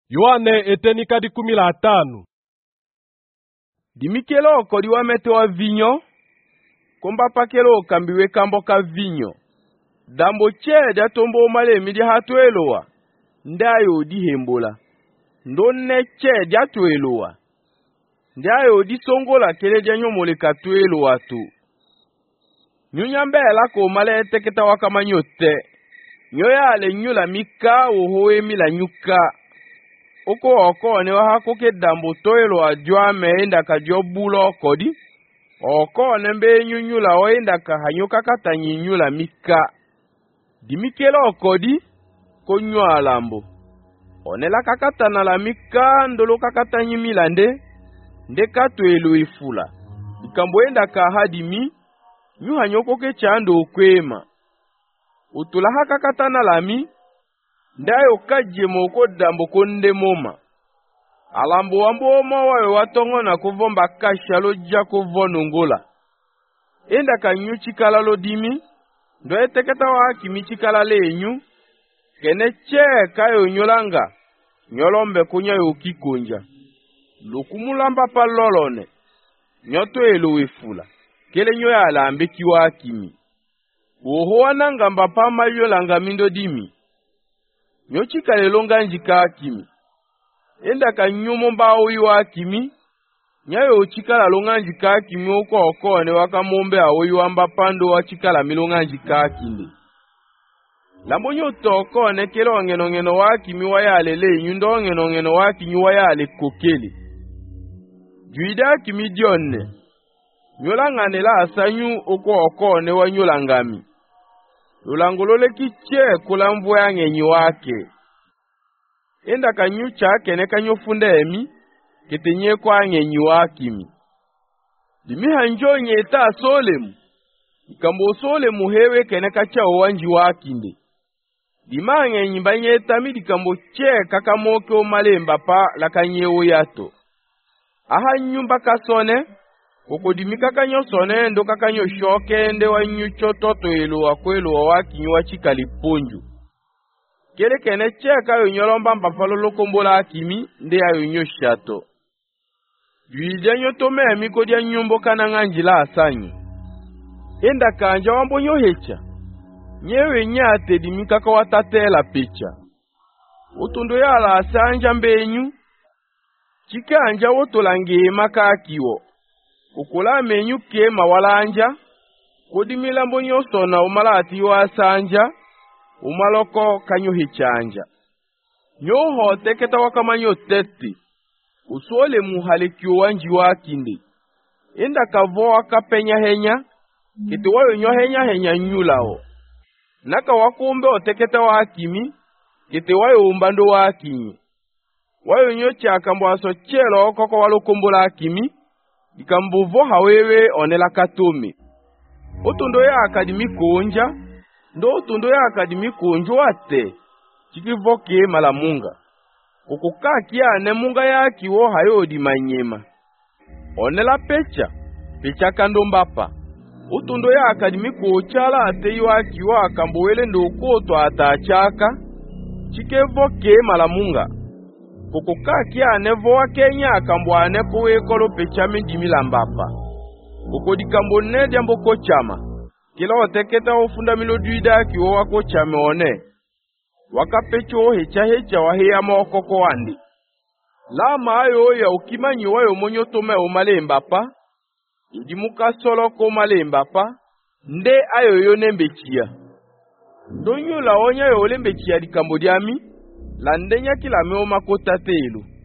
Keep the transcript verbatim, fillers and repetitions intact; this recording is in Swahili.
Yohane etenika di kumi la tano. Dimikelo kodi wa mete wa vinyo, komba pakelo kambiwe kambo ka vinyo. Dambo che da tombo male midi hatueloa, ndayo di hembola. Ndonne che di hatueloa. Ndayo di songola kele janyo mole katueloa tu. Nyunyambe lako male teketa wakama nyote. Nyoya ale nyula mika uhoe mila nyuka. Oko oko ne wa hakoke dambo toelo ajwa meenda ka jobulo kodi. Oko ne mbe nyunyula oenda ka hanyoka kata nyinyula mika. Dimikelo kodi konyo alambo. Onela kakata na la mika ndolo kakata nyimila nde. Nde katuelo ifula. Ikambo enda ka hadimi. Nyu hanyoko ke chando kwema. Utula haka kata na lami. Ndayo kaje moko dambo konde moma. Alambo wambo oma wawe watongo na kuvomba kashalo ja kuvono ngola. Enda kanyu chikala lo dimi. Ndo eteketa wa kimi chikala le enyu. Kene che kayo nyolanga. Nyolombe kunya yoki konja. Lukumulamba pa lolone. Nyoto elu wefula. Kele nyoya alambe kiwa kimi. Uho wananga mbapa mayo langa mindo dimi. Nyochika lelonga njika kimi. Enda kanyumo mba oiwa kimi. Nyayo uchika la longa njika kimi uko oko ne waka mombe aoiwa mba pando wa chika la milonga njika kimi. Lambo nyoto oko ne kelo ngeno ngeno wa kimi waya alele nyundo ngeno ngeno wa kimi waya ale kokeli. Juida kimi dionne. Nyolanga ne la asanyu uko oko ne wa nyolangami. Lulangolole kiche kulambu ya ngenyi wake. Enda kanyu chake ne kanyo funde emi. Ketenye kwa ngenyi wakimi. Dimi hanjo nyeta solemu. Ikambo solemu hewe kene kacha owanji wakinde. Dima ngenyi banyeta mi dikambo che kakamoke o malemba pa lakanye oyato. Aha nyumba kasone. Koko dimika kanyo sone ndo kakanyo shoke nde wa nyucho toto elu wa kwelu wa waki nyuwa chika liponju. Kele kene cheka yu nyolomba mpafalo lokombola akimi nde ya yu nyoshato. Juide nyotome emiko dia nyumbo kana nganjila asanyi. Enda kanja wambo nyohecha. Nyewe nyate dimika kwa watatela pecha. Utundo ya la asanja mbenyu. Chika anja wotolange maka akiwo. Ukula menyu ke mawalanja. Kodi milambo nyoso na umalati wa sanja. Umaloko kanyo hichanja. Nyoho teketa wakamanyo teti. Usole muhalikyo wanji wakinde. Enda kavo wakapenya henya. Kiti wayo nyo henya henya nyulao. Naka wakumbe oteketa wakimi. Kiti wayo umbando wakimi. Wayo nyo chakambo aso chelo koko walokumbola akimi. Ikambuvo hawewe onela katome. Utundo ya akademi konja. Ndo utundo ya akademi konjo wate. Chikivoke malamunga. Kukukakia ne munga ya kiwo hayo di manyema. Onela pecha. Pecha kando mbapa. Utundo ya akademi kochala ate iwa kiwa akambuwele ndo koto atachaka. Chikivoke malamunga. Kukukakia nevo wa Kenya akambwa ne kowe kolo pechame jimila mbapa. Kukodi kambo ne jambo kochama. Kila wateketa ofunda miloduida kiwo wako chame one. Waka pecho hecha hecha wahea mawakoko wandi. Lama ayo ya ukimanyi wayo monyo tome umale mbapa. Idimuka solo ko umale mbapa. Nde ayo yone mbechia. Ndonyo la onya yo ole mbechia di kambo diami. Landenya kila meoma kota telu.